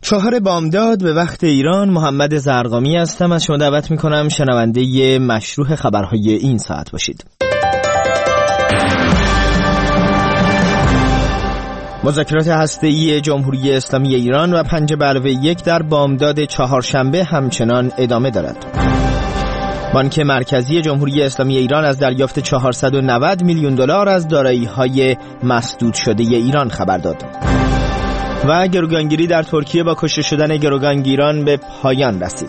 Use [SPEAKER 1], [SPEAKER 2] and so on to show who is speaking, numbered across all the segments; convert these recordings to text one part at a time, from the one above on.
[SPEAKER 1] 4 بامداد به وقت ایران. محمد زرقامی هستم. از شما دعوت میکنم شنونده مشروع خبرهای این ساعت باشید. مذاکرات هسته‌ای جمهوری اسلامی ایران و 5+1 در بامداد چهارشنبه همچنان ادامه دارد. بانک مرکزی جمهوری اسلامی ایران از دریافت 490 میلیون دلار از دارایی‌های مسدود شده ایران خبر داد. و گروگانگیری در ترکیه با کشته شدن گروگانگیران به پایان رسید.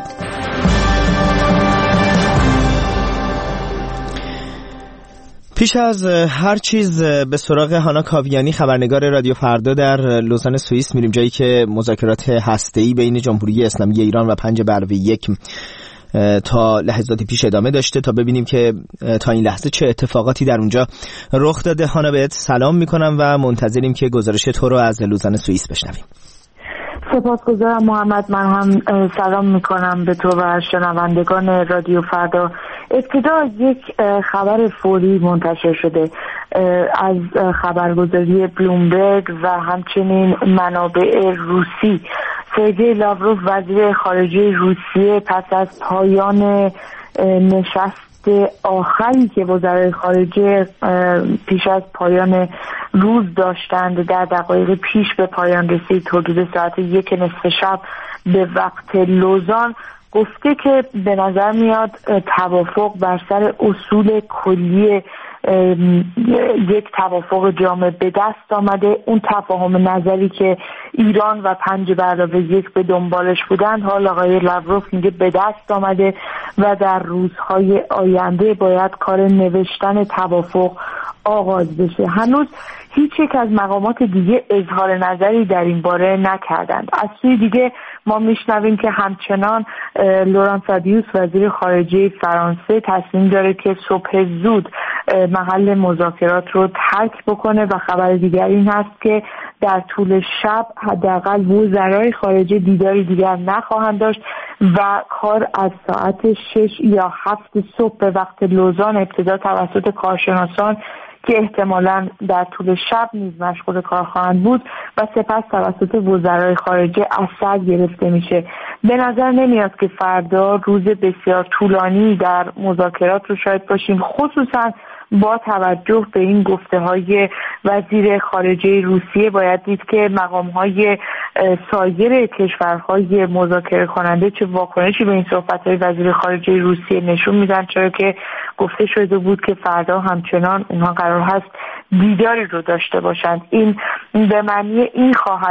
[SPEAKER 1] پیش از هر چیز به سراغ هانا کاویانی، خبرنگار رادیو فردا در لوزان سوئیس میریم، جایی که مذاکرات هسته‌ای بین جمهوری اسلامی ایران و 5+1 تا لحظات پیش ادامه داشته تا ببینیم که تا این لحظه چه اتفاقاتی در اونجا رخ داده. هانا، بهت سلام میکنم و منتظریم که گزارش تو رو از لوزان سوئیس بشنویم.
[SPEAKER 2] سپاسگزارم محمد. من هم سلام میکنم به تو و شنوندگان رادیو فردا. ابتدا یک خبر فوری منتشر شده از خبرگزاری بلومبرگ و همچنین منابع روسی. سرگئی لاوروف وزیر خارجه روسیه پس از پایان نشست آخری که وزرای خارجه پیش از پایان روز داشتند در دقایق پیش به پایان رسید، حدود ساعت 1:00 شب به وقت لوزان، گفته که به نظر میاد توافق بر سر اصول کلی یک توافق جامع به دست آمده. اون تفاهم نظری که ایران و 5+1 به دنبالش بودند، حال آقای لاوروف میگه به دست آمده و در روزهای آینده باید کار نوشتن توافق آغاز بشه. هنوز هیچ یک از مقامات دیگه اظهار نظری در این باره نکردند. از سوی دیگه ما میشنویم که همچنان لوران فابیوس وزیر خارجه فرانسه تصمیم داره که صبح زود محل مذاکرات رو ترک بکنه و خبر دیگر این هست که در طول شب حداقل وزرای خارجه دیداری دیگر نخواهند داشت و کار از ساعت 6 یا 7 صبح به وقت لوزان ابتدا توسط کارشناسان که احتمالاً در طول شب نیز مشغول کار خواهند بود و سپس توسط وزرای خارجه از سر گرفته میشه. به نظر نمیاد که فردا روز بسیار طولانی در مذاکرات رو شاهد باشیم، خصوصاً با توجه به این گفته‌های وزیر خارجه روسیه. باید دید که مقام‌های سایر کشورهای مذاکره کننده چه واکنشی به این صحبت‌های وزیر خارجه روسیه نشون میدن، چرا که گفته شده بود که فردا همچنان اونها قرار هست دیداری رو داشته باشند. این به معنی این خواهد